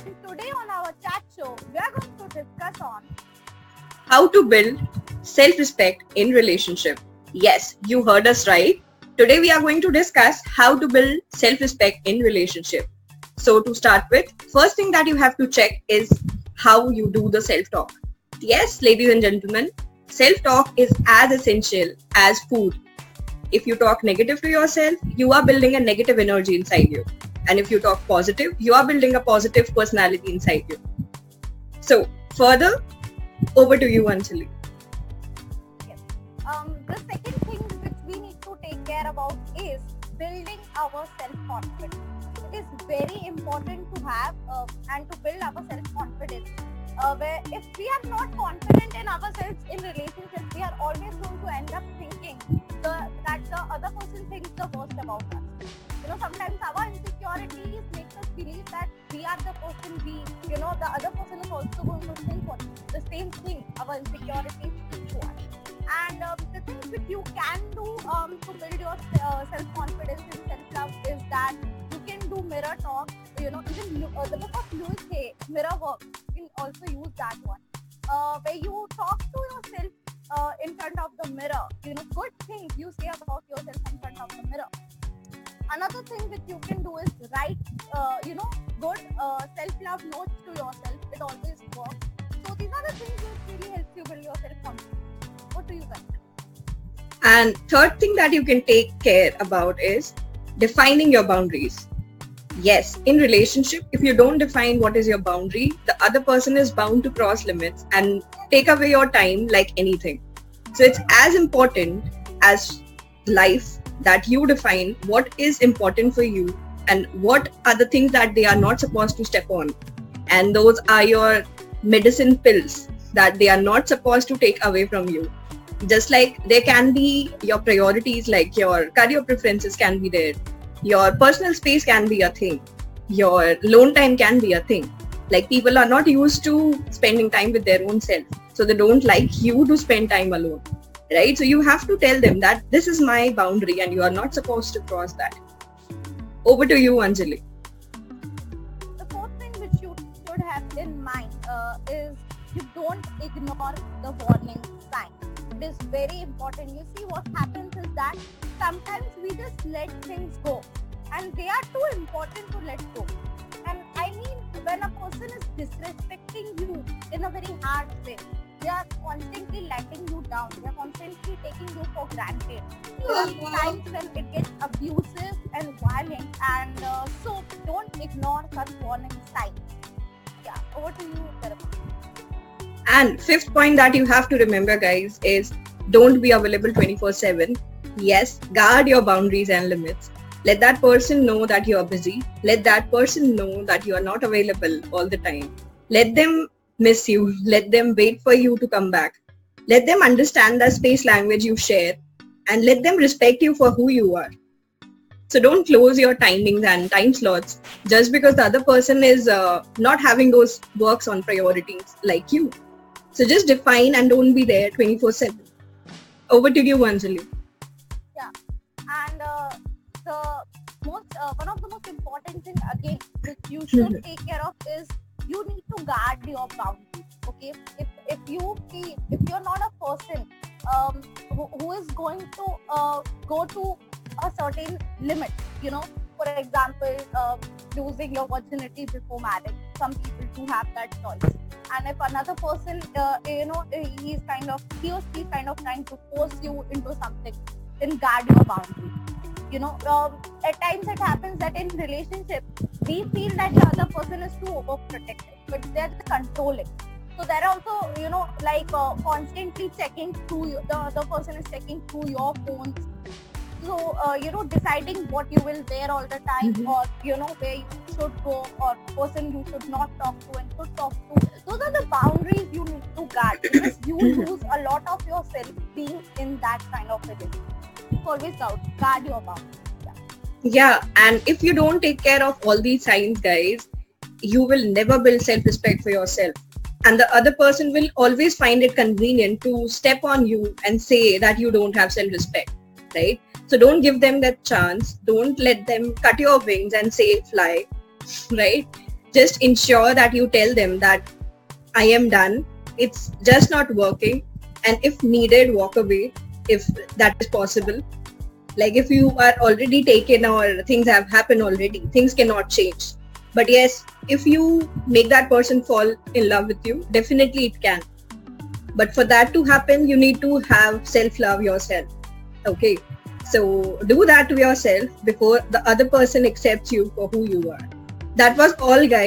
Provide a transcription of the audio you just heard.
And today on our chat show, we are going to discuss on how to build self-respect in relationship. Yes, you heard us right. Today we are going to discuss how to build self-respect in relationship. So to start with, first thing that you have to check is how you do the self-talk. Yes, ladies and gentlemen, self-talk is as essential as food. If you talk negative to yourself, you are building a negative energy inside you. And if you talk positive, you are building a positive personality inside you. So further, over to you, Anjali. yes. The second thing which we need to take care about is building our self-confidence. It is very important to have and to build our self-confidence. Where if we are not confident in ourselves in relationships, we are always going to end up thinking that the other person thinks the worst about us. Sometimes our insecurities make us believe that we are the person the other person is also going to think what the same thing our insecurities think to us. And the things which you can do to build your self-confidence and self-love is that you can do mirror talk. Even the book of Louis Hay, Mirror Work, you can also use that one. Where you talk to yourself in front of the mirror. Good things you say about yourself in front of the mirror. Another thing that you can do is write, good self-love notes to yourself. It always works. So these are the things that really helps you build your self-confidence. What do you think? And third thing that you can take care about is defining your boundaries. Yes, in relationship, if you don't define what is your boundary, the other person is bound to cross limits and take away your time like anything. So it's as important as life that you define what is important for you and what are the things that they are not supposed to step on. And those are your medicine pills that they are not supposed to take away from you. Just like there can be your priorities, like your career preferences can be there. Your personal space can be a thing. Your alone time can be a thing. Like people are not used to spending time with their own self. So they don't like you to spend time alone. Right? So you have to tell them that this is my boundary and you are not supposed to cross that. Over to you, Anjali. The fourth thing which you should have in mind is you don't ignore the warning signs. It is very important. You see, what happens is that sometimes we just let things go and they are too important to let go. And I mean, when a person is disrespecting you in a very hard way, they are constantly letting you down. They are constantly taking you for granted. There are times when it gets abusive and violent, and so don't ignore such warning signs. Yeah, over to you, Therapy. And fifth point that you have to remember, guys, is don't be available 24/7. Yes, guard your boundaries and limits. Let that person know that you are busy. Let that person know that you are not available all the time. Let them miss you. Let them wait for you to come back. Let them understand the space language you share and let them respect you for who you are. So don't close your timings and time slots just because the other person is not having those works on priorities like you. So just define and don't be there 24/7. Over to you, Anjali. Yeah, and the one of the most important thing again which you should take care of is you need to guard your boundaries. Okay, if you're not a person who is going to go to a certain limit, for example, losing your virginity before marriage. Some people do have that choice. And if another person, he or she is kind of trying to force you into something, then guard your boundaries. At times it happens that in relationships, we feel that the other person is too overprotective, but they're just controlling. So they're also, constantly checking through you. The other person is checking through your phones. So, deciding what you will wear all the time, or, where you should go, or person you should not talk to and should talk to. Those are the boundaries you need to guard, because you lose a lot of yourself being in that kind of relationship. Always guard your boundaries. Yeah, and if you don't take care of all these signs, guys, you will never build self-respect for yourself. And the other person will always find it convenient to step on you and say that you don't have self-respect, right? So don't give them that chance. Don't let them cut your wings and say fly, right? just ensure that you tell them that I am done. It's just not working. And if needed, walk away if that is possible. Like if you are already taken or things have happened already, things cannot change. But yes, if you make that person fall in love with you, definitely it can. But for that to happen, you need to have self-love yourself. Okay. So do that to yourself before the other person accepts you for who you are. That was all, guys.